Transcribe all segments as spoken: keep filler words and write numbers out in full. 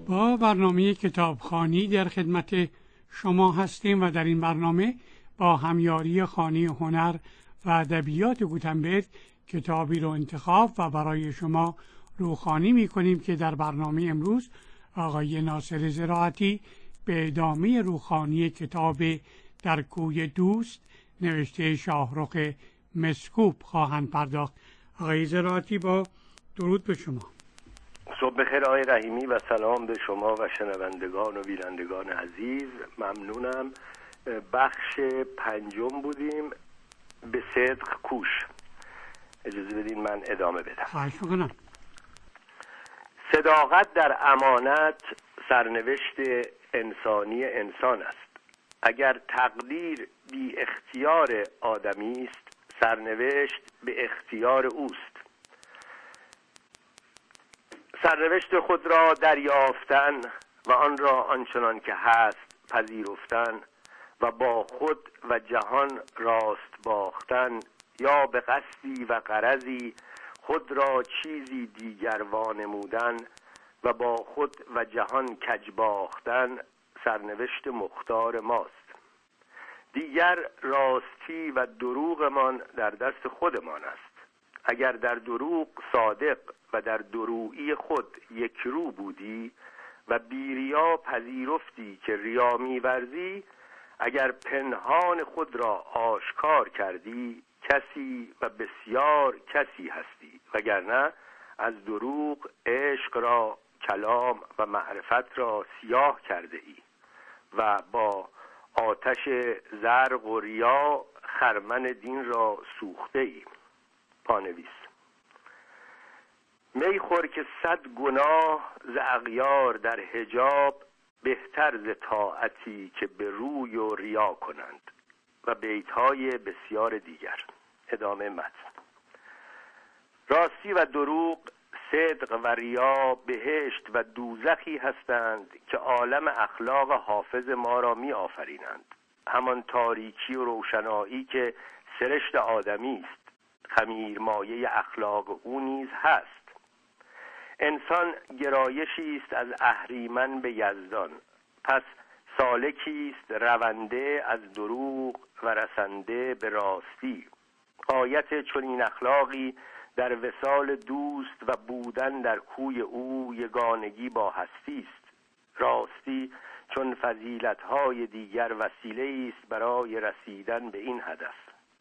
با برنامه کتابخوانی در خدمت شما هستیم و در این برنامه با همیاری خانه هنر و ادبیات گوتنبرگ کتابی رو انتخاب و برای شما روخوانی می کنیم که در برنامه امروز آقای ناصر زراعتی به ادامه روخوانی کتاب در کوی دوست نوشته شاهرخ مسکوب خواهند پرداخت. آقای زراعتی با درود به شما. صبح بخیر آقای رحیمی و سلام به شما و شنوندگان و بینندگان عزیز. ممنونم. بخش پنجم بودیم، به صدق کوش. اجازه بدین من ادامه بدم. خواهش میکنم. صداقت در امانت سرنوشت انسانی انسان است. اگر تقدیر بی اختیار آدمی است، سرنوشت به اختیار اوست. سرنوشت خود را دریافتن و آن را آنچنان که هست پذیرفتن و با خود و جهان راست باختن، یا به قصدی و غرضی خود را چیزی دیگر وانمودن و با خود و جهان کج باختن، سرنوشت مختار ماست. دیگر راستی و دروغمان در دست خودمان است. اگر در دروغ صادق و در درویی خود یک رو بودی و بیریا پذیرفتی که ریا می‌ورزی، اگر پنهان خود را آشکار کردی، کسی و بسیار کسی هستی، وگرنه از دروغ عشق را، کلام و معرفت را سیاه کرده ای و با آتش زرق و ریا خرمن دین را سوخته ای. پانویس: می خور که صد گناه ز اغیار در حجاب، بهتر ز طاعتی که به روی و ریا کنند. و بیت‌های بسیار دیگر. ادامه متن. راستی و دروغ، صدق و ریا بهشت و دوزخی هستند که عالم اخلاق حافظ ما را می آفرینند. همان تاریکی و روشنایی که سرشت آدمی است، خمیر مایه اخلاق او نیز هست. انسان گرایشی است از اهریمن به یزدان، پس سالکی است رونده از دروغ و رسنده به راستی. غایت چنین اخلاقی در وصال دوست و بودن در کوی او یگانگی با هستی است. راستی چون فضیلت‌های دیگر وسیله است برای رسیدن به این هدف.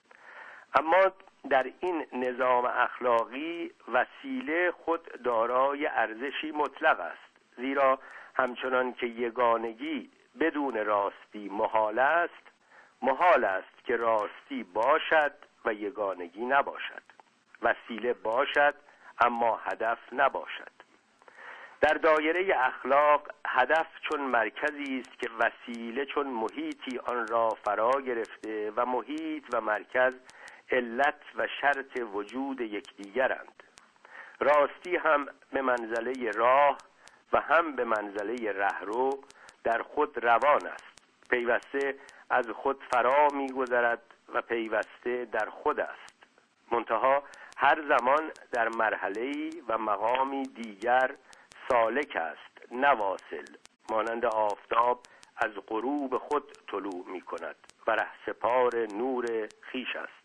اما در این نظام اخلاقی وسیله خود دارای ارزشی مطلق است، زیرا همچنان که یگانگی بدون راستی محال است، محال است که راستی باشد و یگانگی نباشد. وسیله باشد اما هدف نباشد. در دایره اخلاق هدف چون مرکزی است که وسیله چون محیطی آن را فرا گرفته و محیط و مرکز علت و شرط وجود یکدیگرند. راستی هم به منزله راه و هم به منزله رهرو در خود روان است. پیوسته از خود فرا می‌گذرد و پیوسته در خود است. منتها هر زمان در مرحله‌ای و مقامی دیگر سالک است، نه واصل. مانند آفتاب از غروب خود طلوع می‌کند و رهسپار نور خویش است.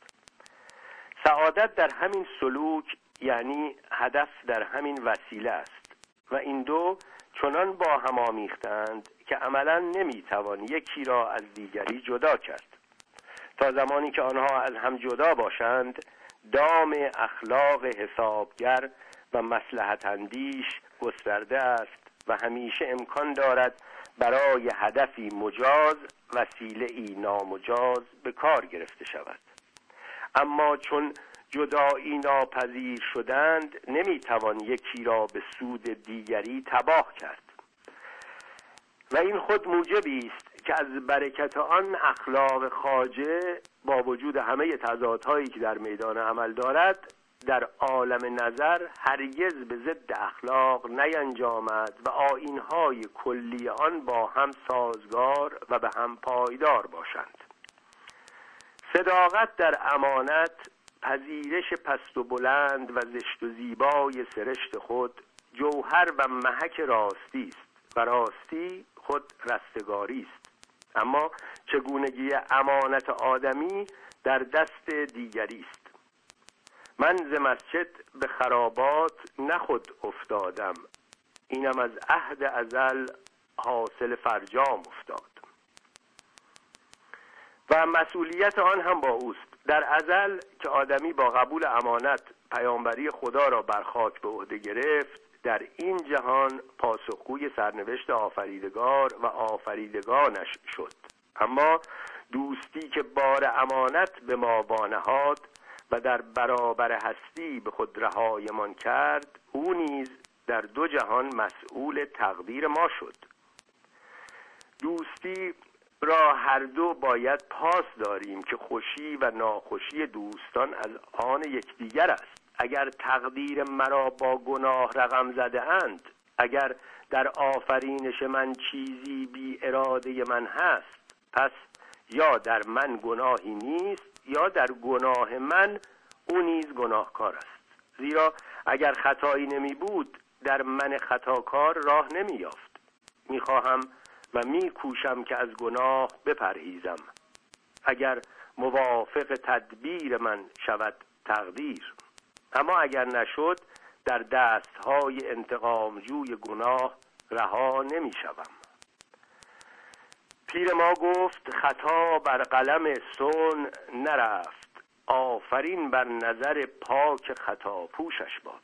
سعادت در همین سلوک، یعنی هدف در همین وسیله است و این دو چنان با هم آمیختند که عملاً نمیتوان یکی را از دیگری جدا کرد. تا زمانی که آنها از هم جدا باشند، دام اخلاق حسابگر و مصلحت اندیش گسترده است و همیشه امکان دارد برای هدفی مجاز وسیله ای نامجاز به کار گرفته شود. اما چون جدایی ناپذیر شدند، نمیتوان یکی را به سود دیگری تباه کرد و این خود موجبی است که از برکت آن اخلاق خواجه با وجود همه تضادهایی که در میدان عمل دارد، در عالم نظر هرگز به ضد اخلاق نینجامد و آیین‌های کلی آن با هم سازگار و به هم پایدار باشند. صداقت در امانت، پذیرش پست و بلند و زشت و زیبای سرشت خود، جوهر و محک راستی است و راستی خود رستگاری است. اما چگونگی امانت آدمی در دست دیگری است. من ز مسجد به خرابات نه خود افتادم، اینم از عهد ازل حاصل فرجام افتاد. و مسئولیت آن هم با اوست. در ازل که آدمی با قبول امانت پیامبری خدا را بر خاک به عهده گرفت، در این جهان پاسخگوی سرنوشت آفریدگار و آفریدگانش شد. اما دوستی که بار امانت به ما وانهاد و در برابر هستی به خود رهایمان کرد، او نیز در دو جهان مسئول تقدیر ما شد. دوستی را هر دو باید پاس داریم که خوشی و ناخوشی دوستان از آن یکدیگر است. اگر تقدیر مرا با گناه رقم زده اند، اگر در آفرینش من چیزی بی اراده من هست، پس یا در من گناهی نیست یا در گناه من او نیز گناهکار است. زیرا اگر خطایی نمی بود در من خطاکار راه نمی یافت. می خواهم و می کوشم که از گناه بپرهیزم. اگر موافق تدبیر من شود تقدیر، اما اگر نشد در دستهای انتقامجوی گناه رها نمی شوم. پیر ما گفت خطا بر قلم سن نرفت، آفرین بر نظر پاک خطا پوشش باد.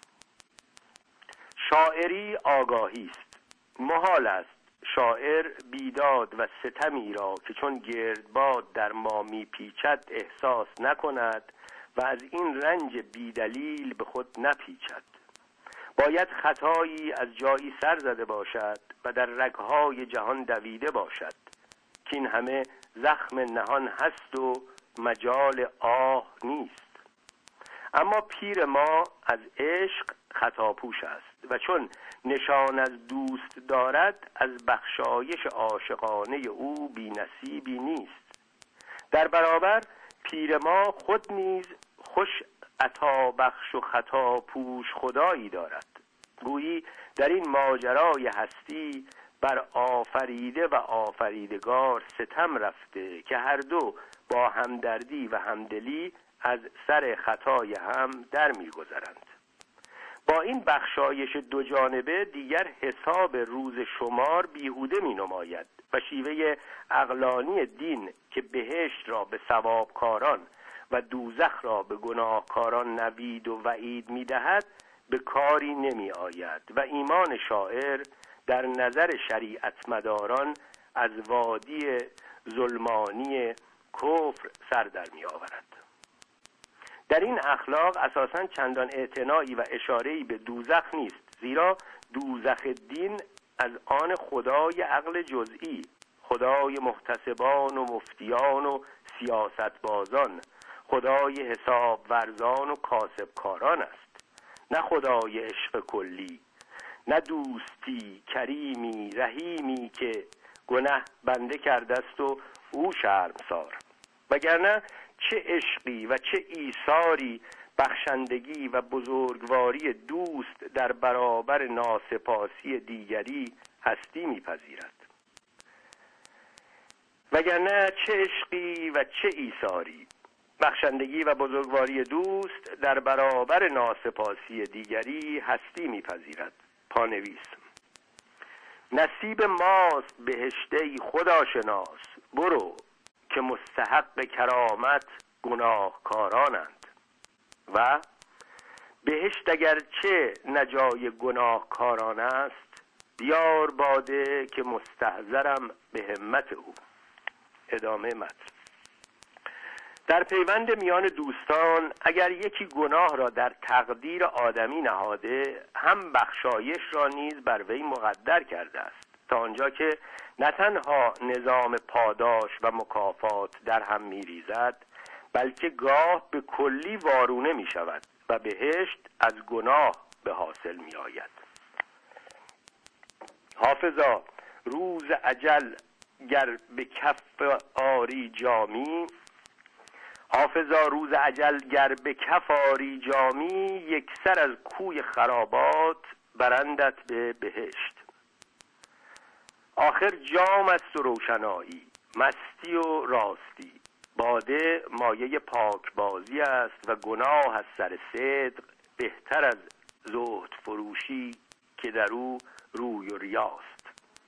شاعری آگاهی است. محال است شاعر بیداد و ستمی را که چون گردباد در ما میپیچد احساس نکند و از این رنج بیدلیل به خود نپیچد. باید خطایی از جایی سر زده باشد و در رگهای جهان دویده باشد که این همه زخم نهان هست و مجال آه نیست. اما پیر ما از عشق خطاپوش است و چون نشان از دوست دارد از بخشایش عاشقانه او بی نصیبی نیست. در برابر پیر ما خود نیز خوش عطا بخش و خطا پوش خدایی دارد. گویی در این ماجرای هستی بر آفریده و آفریدگار ستم رفته که هر دو با همدردی و همدلی از سر خطای هم در می‌گذرند. با این بخشایش دو جانبه دیگر حساب روز شمار بیهوده می‌نماید و شیوه عقلانی دین که بهشت را به ثوابکاران و دوزخ را به گناهکاران نوید و وعید می‌دهد به کاری نمی‌آید و ایمان شاعر در نظر شریعت مداران از وادی ظلمانی کفر سر در می‌آورد. در این اخلاق اساساً چندان اعتنایی و اشاره‌ای به دوزخ نیست، زیرا دوزخ دین از آن خدای عقل جزئی، خدای محتسبان و مفتیان و سیاستبازان، خدای حساب ورزان و کاسبکاران است، نه خدای عشق کلی، نه دوستی کریمی رحیمی که گناه بنده کرده است و او شرمسار. وگرنه چه عشقی و چه ایثاری بخشندگی و بزرگواری دوست در برابر ناسپاسی دیگری هستی میپذیرد. وگرنه چه عشقی و چه ایثاری بخشندگی و بزرگواری دوست در برابر ناسپاسی دیگری هستی میپذیرد. پانویس: نصیب ماست بهشته خدا شناس، برو که مستحق کرامت گناهکارانند. و بهشت اگر چه نجای گناهکاران است، بیار باده که مستحضرم به همت او. ادامه متن. در پیوند میان دوستان اگر یکی گناه را در تقدیر آدمی نهاده، هم بخشایش را نیز بر وی مقدر کرده است، تا آنجا که نه تنها نظام پاداش و مکافات در هم می‌ریزد، بلکه گاه به کلی وارونه می شود و بهشت از گناه به حاصل می آید. حافظا روز اجل گر به کف آری جامی حافظا روز اجل گر به کف آری جامی، یک سر از کوی خرابات برندت به بهشت. آخر جام است و روشنایی، مستی و راستی. باده مایه پاک بازی است و گناه از سر صدق بهتر از زهد فروشی که در او روی و ریاست.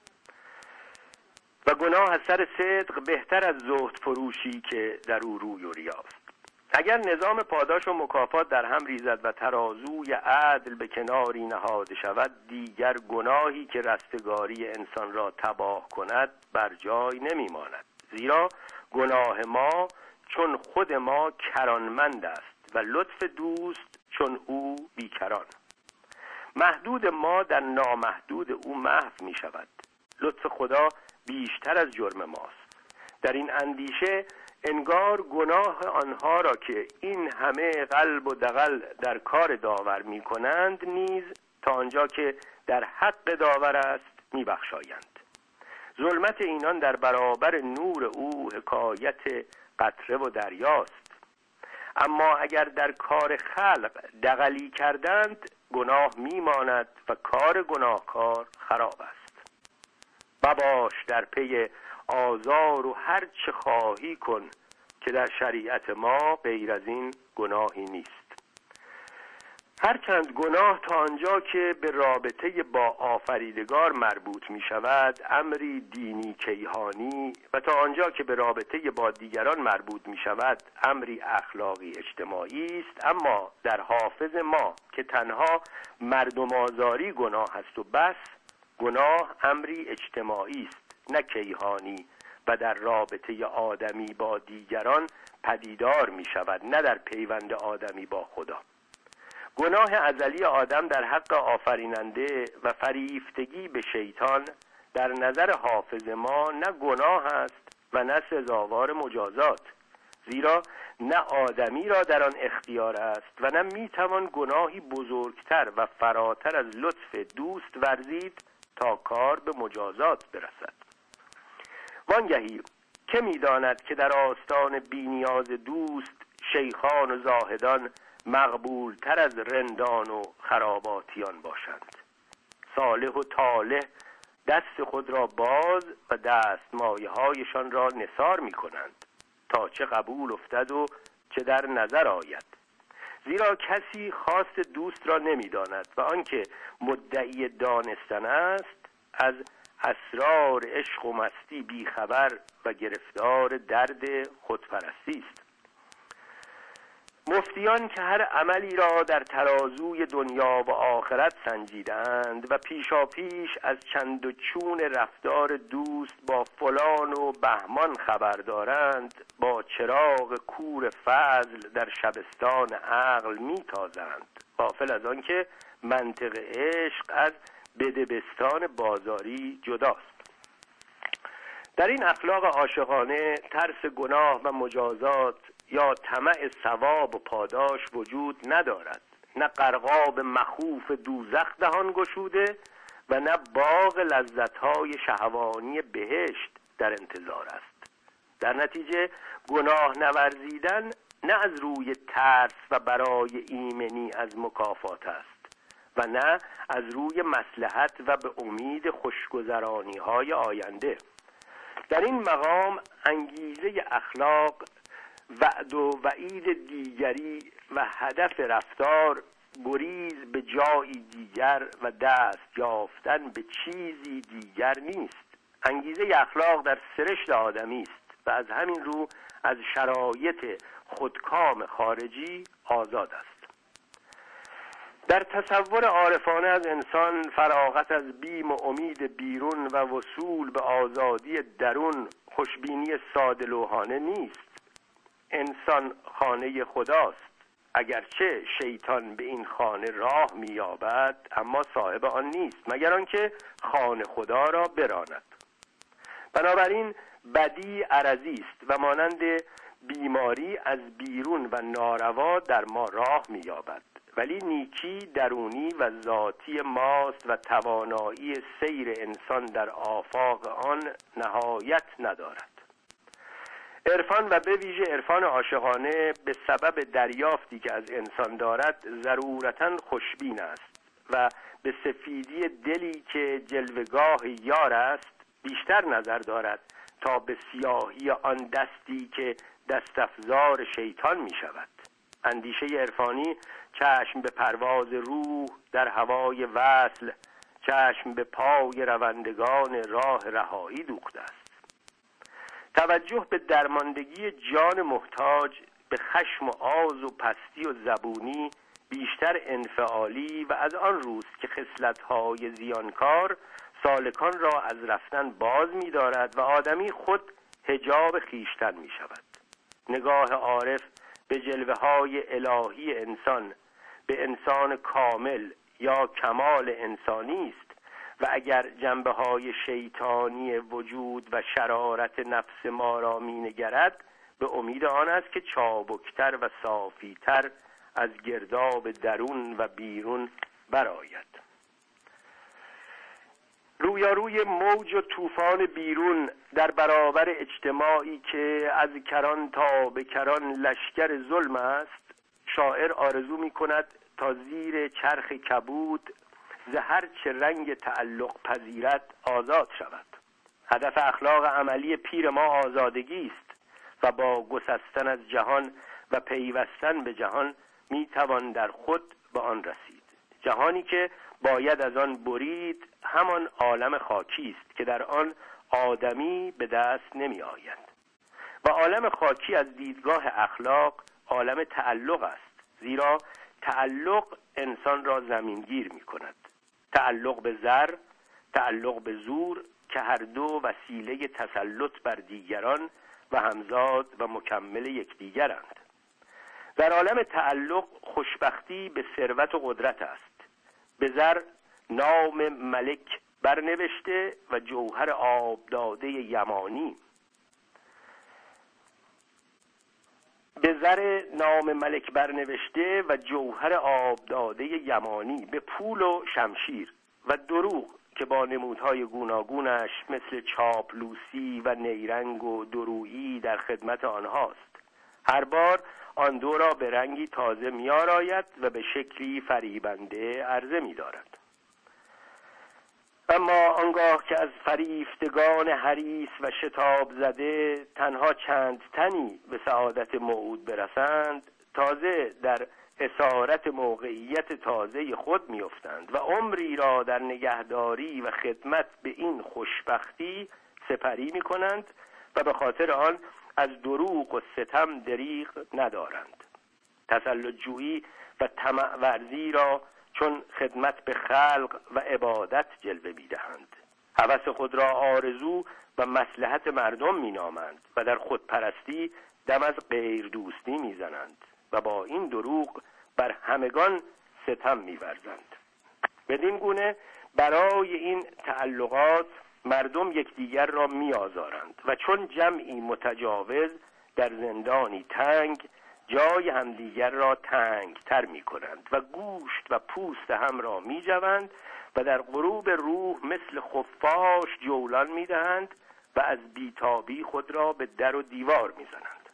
و گناه از سر صدق بهتر از زهد فروشی که در او روی و ریاست. اگر نظام پاداش و مکافات در هم ریزد و ترازوی عدل به کناری نهاده شود، دیگر گناهی که رستگاری انسان را تباه کند بر جای نمی ماند. زیرا گناه ما چون خود ما کرانمند است و لطف دوست چون او بیکران. محدود ما در نامحدود او محو می شود. لطف خدا بیشتر از جرم ماست. در این اندیشه انگار گناه آنها را که این همه قلب و دغل در کار داور می کنند نیز تا آنجا که در حق داور است می بخشایند. ظلمت اینان در برابر نور او حکایت قطره و دریاست. اما اگر در کار خلق دغلی کردند گناه میماند و کار گناهکار خراب است. مباش در پی آزار و هر چه خواهی کن که در شریعت ما غیر از این گناهی نیست. هرچند گناه تا آنجا که به رابطه با آفریدگار مربوط می شود امری دینی کیهانی و تا آنجا که به رابطه با دیگران مربوط می شود امری اخلاقی اجتماعی است، اما در حافظ ما که تنها مردم آزاری گناه است و بس، گناه امری اجتماعی است نه کیهانی و در رابطه آدمی با دیگران پدیدار می شود نه در پیوند آدمی با خدا. گناه ازلی آدم در حق آفریننده و فریفتگی به شیطان در نظر حافظ ما نه گناه است و نه سزاوار مجازات، زیرا نه آدمی را در آن اختیار است و نه میتوان گناهی بزرگتر و فراتر از لطف دوست ورزید تا کار به مجازات برسد. وانگهی که میداند که در آستان بی‌نیاز دوست شیخان و زاهدان مقبول تر از رندان و خراباتیان باشند. صالح و طالح دست خود را باز و دستمایه هایشان را نثار می کنند تا چه قبول افتد و چه در نظر آید. زیرا کسی خواست دوست را نمی داند و آنکه مدعی دانستن است از اسرار عشق و مستی بیخبر و گرفتار درد خودپرستی است. مفتیان که هر عملی را در ترازوی دنیا و آخرت سنجیدند و پیشا پیش از چند و چون رفتار دوست با فلان و بهمان خبر دارند، با چراغ کور فضل در شبستان عقل میتازند، غافل از آن که منطق عشق از بدبستان بازاری جداست. در این اخلاق عاشقانه ترس گناه و مجازات یا طمع ثواب و پاداش وجود ندارد. نه غرقاب مخوف دوزخ دهان گشوده و نه باغ لذت‌های شهوانی بهشت در انتظار است. در نتیجه گناه نورزیدن نه از روی ترس و برای ایمنی از مکافات است و نه از روی مصلحت و به امید خوشگذرانی‌های آینده. در این مقام انگیزه اخلاق، وعد و وعید دیگری و هدف رفتار گریز به جایی دیگر و دست یافتن به چیزی دیگر نیست. انگیزه اخلاق در سرشت آدمی است و از همین رو از شرایط خودکام خارجی آزاد است. در تصور عارفانه از انسان فراغت از بیم و امید بیرون و وصول به آزادی درون خوشبینی ساده لوحانه نیست. انسان خانه خداست، اگرچه شیطان به این خانه راه می‌یابد اما صاحب آن نیست مگر آنکه خانه خدا را براند. بنابراین بدی عرضی است و مانند بیماری از بیرون و ناروا در ما راه می‌یابد، ولی نیکی درونی و ذاتی ماست و توانایی سیر انسان در آفاق آن نهایت ندارد. عرفان و به ویژه عرفان عاشقانه به سبب دریافتی که از انسان دارد ضرورتاً خوشبین است و به سفیدی دلی که جلوگاه یار است بیشتر نظر دارد تا به سیاهی آن دستی که دست افزار شیطان می شود. اندیشه عرفانی چشم به پرواز روح در هوای وصل، چشم به پای روندگان راه رهایی دوخته است. توجه به درماندگی جان محتاج، به خشم و آز و پستی و زبونی بیشتر انفعالی و از آن روست که خصلت‌های زیانکار سالکان را از رفتن باز می دارد و آدمی خود حجاب خیشتن می شود. نگاه عارف به جلوه های الهی انسان، به انسان کامل یا کمال انسانی است و اگر جنبه های شیطانی وجود و شرارت نفس ما را می نگرد، به امید آن است که چابکتر و صافیتر از گرداب درون و بیرون برآید. رویاروی موج و طوفان بیرون در برابر اجتماعی که از کران تا به کران لشکر ظلم است، شاعر آرزو می کند تا زیر چرخ کبود ز هر چه رنگ تعلق پذیرت آزاد شود. هدف اخلاق عملی پیر ما آزادگی است و با گسستن از جهان و پیوستن به جهان می توان در خود به آن رسید. جهانی که باید از آن برید همان عالم خاکی است که در آن آدمی به دست نمی آید و عالم خاکی از دیدگاه اخلاق عالم تعلق است، زیرا تعلق انسان را زمینگیر می کند. تعلق به زر، تعلق به زور که هر دو وسیله تسلط بر دیگران و همزاد و مکمل یکدیگرند. در عالم تعلق خوشبختی به ثروت و قدرت است. به زر نام ملک برنوشته و جوهر آبداده یمانی به زر نام ملک برنوشته و جوهر آبداده یمانی، به پول و شمشیر و دروغ که با نمودهای گوناگونش مثل چاپلوسی و نیرنگ و درویی در خدمت آنهاست. هر بار آن دو را به رنگی تازه می‌آراید و به شکلی فریبنده عرضه می‌دارد. اما آنگاه که از فریفتگان حریص و شتاب زده تنها چند تنی به سعادت موعود برسند، تازه در اسارت موقعیت تازه خود می‌افتند و عمری را در نگهداری و خدمت به این خوشبختی سپری می‌کنند و به خاطر آن از دروغ و ستم دریغ ندارند. تسلط جویی و طمع ورزی را چون خدمت به خلق و عبادت جلوه می‌دهند. هوس خود را آرزو و مصلحت مردم می‌نامند و در خودپرستی دم از غیر دوستی می‌زنند و با این دروغ بر همگان ستم می‌ورزند. بدین گونه برای این تعلقات مردم یکدیگر را می‌آزارند و چون جمعی متجاوز در زندانی تنگ جای همدیگر را تنگ تر می کنند و گوشت و پوست هم را می جوند و در غروب روح مثل خفاش جولان می دهند و از بیتابی خود را به در و دیوار می زنند.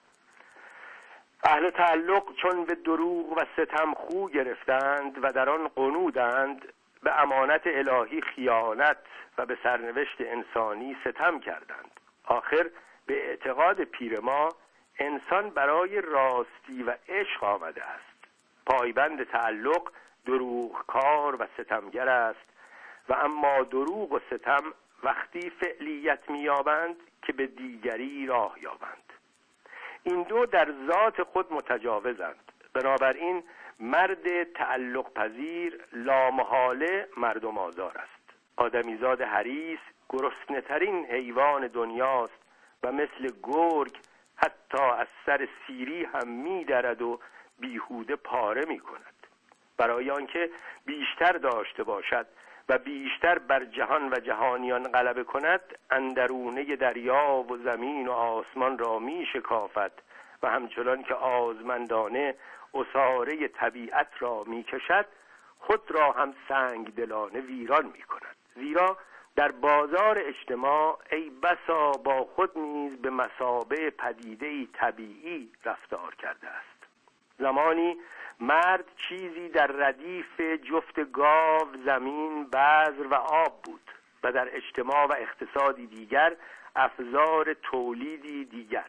اهل تعلق چون به دروغ و ستم خو گرفتند و در آن قنودند، به امانت الهی خیانت و به سرنوشت انسانی ستم کردند. آخر به اعتقاد پیر ما انسان برای راستی و عشق آمده است. پایبند تعلق دروغکار و ستمگر است و اما دروغ و ستم وقتی فعلیت می‌یابند که به دیگری راه یابند. این دو در ذات خود متجاوزند. بنابراین مرد تعلق پذیر لامحاله مردم آزار است. آدمیزاد حریص گرسنه ترین حیوان دنیاست و مثل گرگ حتی از سر سیری هم می درد و بیهوده پاره می کند. برای آنکه بیشتر داشته باشد و بیشتر بر جهان و جهانیان غلبه کند، اندرونه دریا و زمین و آسمان را می شکافد و همچنان که آزمندانه اساره طبیعت را می کشد، خود را هم سنگ دلانه ویران می کند. زیرا در بازار اجتماع ای بسا با خود نیز به مثابه پدیده‌ای طبیعی رفتار کرده است. زمانی مرد چیزی در ردیف جفت گاو، زمین، بذر و آب بود. و در اجتماع و اقتصادی دیگر افزار تولیدی دیگر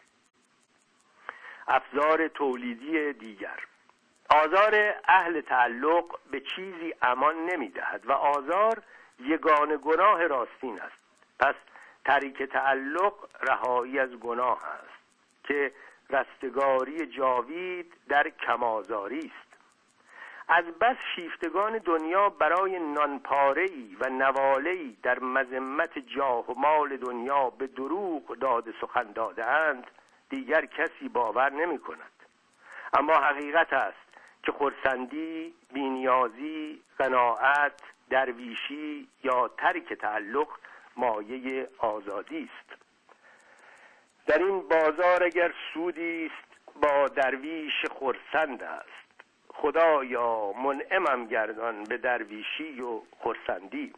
افزار تولیدی دیگر آزار اهل تعلق به چیزی امان نمی‌دهد و آزار یگانه گناه راستین است. پس ترک تعلق رهایی از گناه است که رستگاری جاوید در کم‌آزاری است. از بس شیفتگان دنیا برای نانپاره‌ای و نواله‌ای در مذمت جاه و مال دنیا به دروغ داده سخن داده‌اند دیگر کسی باور نمی‌کند. اما حقیقت است که خرسندی، بی‌نیازی، قناعت، درویشی یا ترک تعلق مایه آزادی است. در این بازار اگر سودی است با درویش خرسند است، خدایا منعمم گردان به درویشی و خرسندی.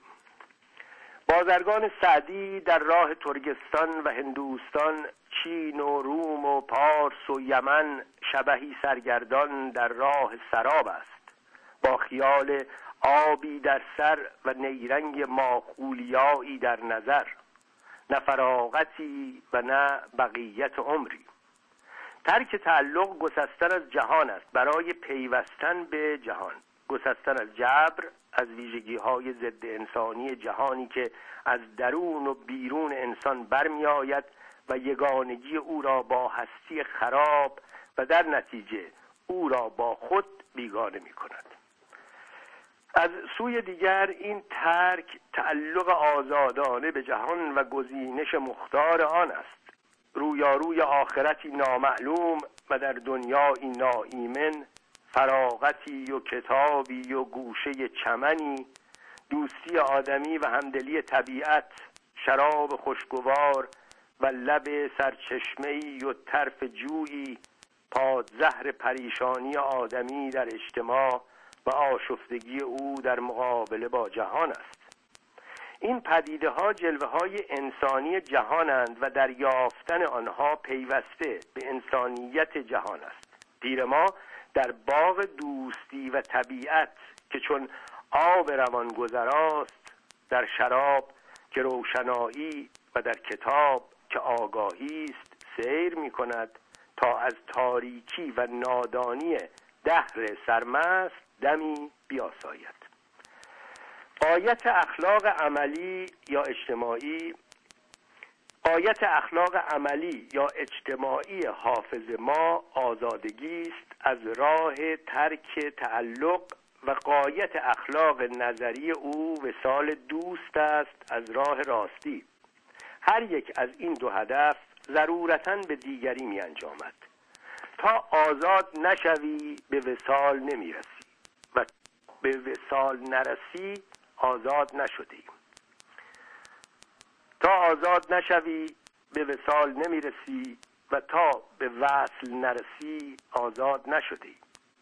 بازرگان سعدی در راه ترکستان و هندوستان، چین و روم و پارس و یمن شبحی سرگردان در راه سراب است، با خیال آبی در سر و نیرنگ ماخولیایی در نظر، نه فراغتی و نه بقیت عمری. ترک تعلق گسستن از جهان است برای پیوستن به جهان، گسستن از جبر، از ویژگی‌های ضد انسانی جهانی که از درون و بیرون انسان برمی آید و یگانگی او را با هستی خراب و در نتیجه او را با خود بیگانه می کند. از سوی دیگر این ترک تعلق آزادانه به جهان و گزینش مختار آن است. رویاروی آخرتی نامعلوم و در دنیایی ناایمن، فراغتی و کتابی و گوشه چمنی، دوستی آدمی و همدلی طبیعت، شراب خوشگوار و لب سرچشمه‌ای و طرف جویی، پادزهر پریشانی آدمی در اجتماع و آشفتگی او در مقابله با جهان است. این پدیده ها جلوه های انسانی جهانند و در یافتن آنها پیوسته به انسانیت جهان است. پیر ما در باغ دوستی و طبیعت که چون آب روان گذراست، در شراب که روشنایی و در کتاب که آگاهی است سیر می کند تا از تاریکی و نادانی دهر سرمست دمی بیاساید. آیت اخلاق عملی یا اجتماعی آیت اخلاق عملی یا اجتماعی حافظ ما آزادگی است از راه ترک تعلق و غایت اخلاق نظری او وصال دوست است از راه راستی. هر یک از این دو هدف ضرورتاً به دیگری می انجامد. تا آزاد نشوی به وصال نمی رسی و به وصال نرسی آزاد نشدی. تا آزاد نشوی به وصال نمی رسی و تا به وصل نرسی آزاد نشدی.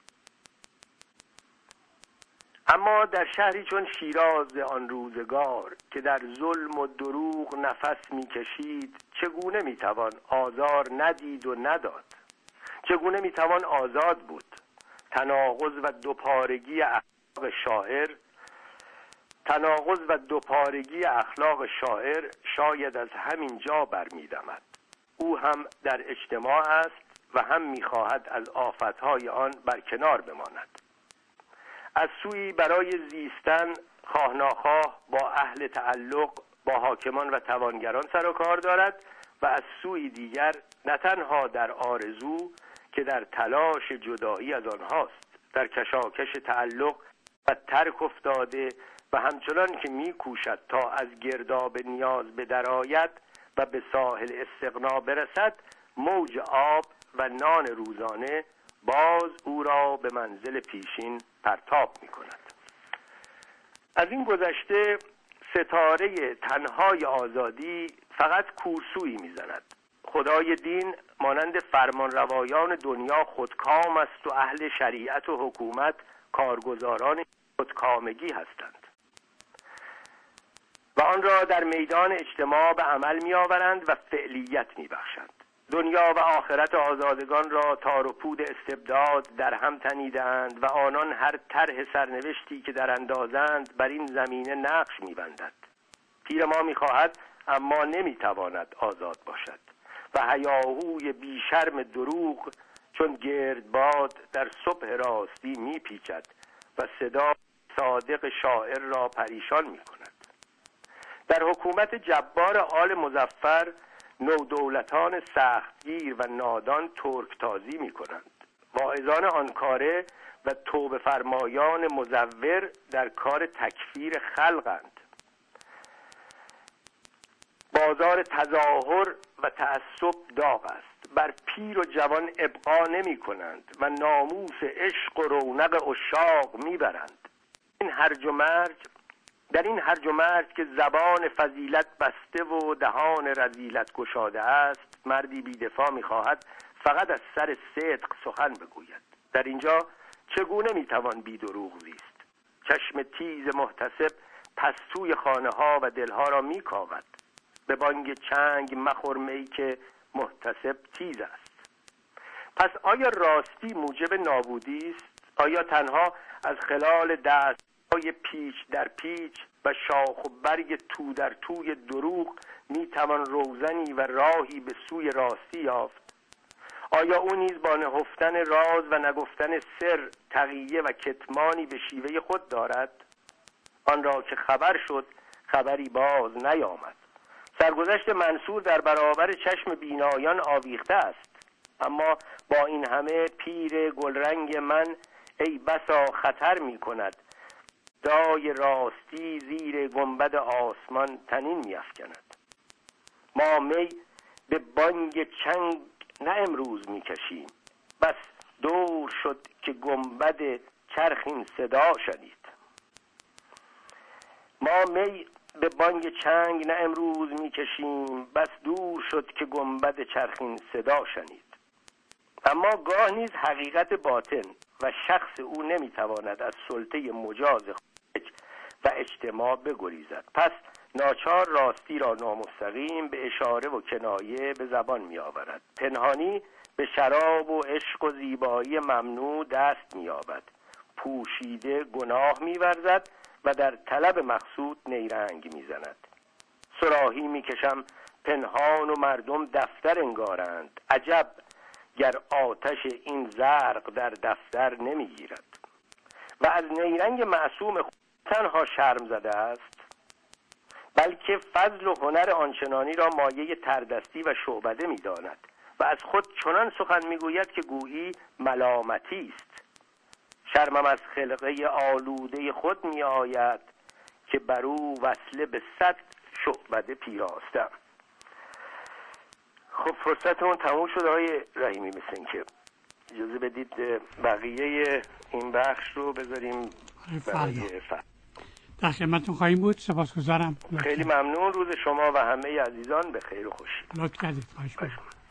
اما در شهری چون شیراز آن روزگار که در ظلم و دروغ نفس می کشید، چگونه می توان آزار ندید و نداد؟ چگونه می توان آزاد بود؟ تناقض و دوپارگی اخلاق شاعر تناقض و دوپارگی اخلاق شاعر شاید از همین جا برمی‌دمد. او هم در اجتماع است و هم می‌خواهد از آفت‌های آن برکنار بماند. از سوی برای زیستن خواه ناخواه با اهل تعلق، با حاکمان و توانگران سر و کار دارد و از سوی دیگر نه تنها در آرزو که در تلاش جدایی از آنهاست، در کشاکش تعلق و ترک افتاده و همچنان که می‌کوشد تا از گرداب نیاز به درآید و به ساحل استغنا برسد، موج آب و نان روزانه باز او را به منزل پیشین پرتاب می‌کند. از این گذشته ستاره تنهای آزادی فقط کورسویی می‌زند. خدای دین مانند فرمانروایان دنیا خودکام است و اهل شریعت و حکومت کارگزاران خودکامگی هستند و آن را در میدان اجتماع به عمل می آورند و فعلیت می بخشند. دنیا و آخرت آزادگان را تار و پود استبداد در هم تنیدند و آنان هر طرح سرنوشتی که در اندازند بر این زمینه نقش می بندند. پیر ما میخواهد اما نمیتواند آزاد باشد و هیاهوی بیشرم دروغ چون گردباد در صبح راستی میپیچد و صدا صادق شاعر را پریشان میکند. در حکومت جبار آل مظفر نودولتان سختگیر و نادان ترکتازی میکنند. واعظان آنکاره و توبه فرمایان مزور در کار تکفیر خلقند. بازار تظاهر و تعصب داغ است. بر پیر و جوان ابقا نمی کنند و ناموس عشق و رونق عشاق می برند. این هرج و مرج در این هرج و مرج که زبان فضیلت بسته و دهان رذیلت گشاده است، مردی بی‌دفاع می‌خواهد فقط از سر صدق سخن بگوید. در اینجا چگونه می‌توان بی دروغ زیست؟ چشم تیز محتسب پستوی خانه‌ها و دلها را می‌کاود. به بانگ چنگ مخور می که محتسب تیز است. پس آیا راستی موجب نابودی است؟ آیا تنها از خلال دست‌های پیچ در پیچ و شاخ و برگ تو در توی دروغ میتوان روزنی و راهی به سوی راستی یافت؟ آیا او نیز با نهفتن راز و نگفتن سر تقیه و کتمانی به شیوه خود دارد؟ آن را که خبر شد خبری باز نیامد. سرگذشت منصور در برابر چشم بینایان آویخته است، اما با این همه پیر گلرنگ من ای بسا خطر می کند. دای راستی زیر گنبد آسمان تنین می افکند. ما می به بانگ چنگ نه امروز می کشیم، بس دور شد که گنبد چرخ این صدا شنید. ما می به بانگ چنگ نه امروز می کشیم، بس دور شد که گنبد چرخ این صدا شنید. اما گاه نیز حقیقت باطن و شخص او نمیتواند از سلطه مجاز خارج و اجتماع بگریزد. پس ناچار راستی را نامستقیم به اشاره و کنایه به زبان می آورد. پنهانی به شراب و عشق و زیبایی ممنوع دست می یابد. پوشیده گناه می ورزد و در طلب مقصود نیرنگ می زند. صراحی می کشم پنهان و مردم دفتر انگارند. عجب گر آتش این زرق در دفتر نمی گیرد. و از نیرنگ معصوم خود تنها شرم زده است، بلکه فضل و هنر آنچنانی را مایه تردستی و شعبده می داند و از خود چنان سخن می گوید که گویی ملامتی است. شرمم از خلقه آلوده خود می آید که بر او وصله به صد شعبده پیراستم. خب فرصتمون تموم شد آقای رحیمی، مثل این که اجازه بدید بقیه این بخش رو بذاریم برای فردا. در خدمتتون خواهیم بود. سپاسگزارم. خیلی ممنون. روز شما و همه عزیزان به خیر و خوشی. لطف کردید.